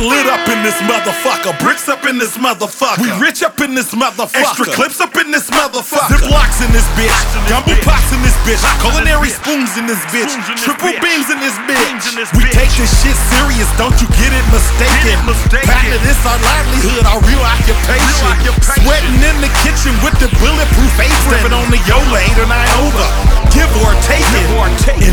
lit up in this motherfucker. Bricks up in this motherfucker. We rich up in this motherfucker. Extra clips up in this motherfucker. Ziplocs in this bitch. Gumbo pots in this bitch. Culinary spoons in this bitch. Triple beams in this bitch. We take this shit serious, don't you get it mistaken. Patent this our livelihood, our real occupation. Sweating in the kitchen with the bulletproof apron. Stepping on the Yola 8 or 9 over. Give or take it.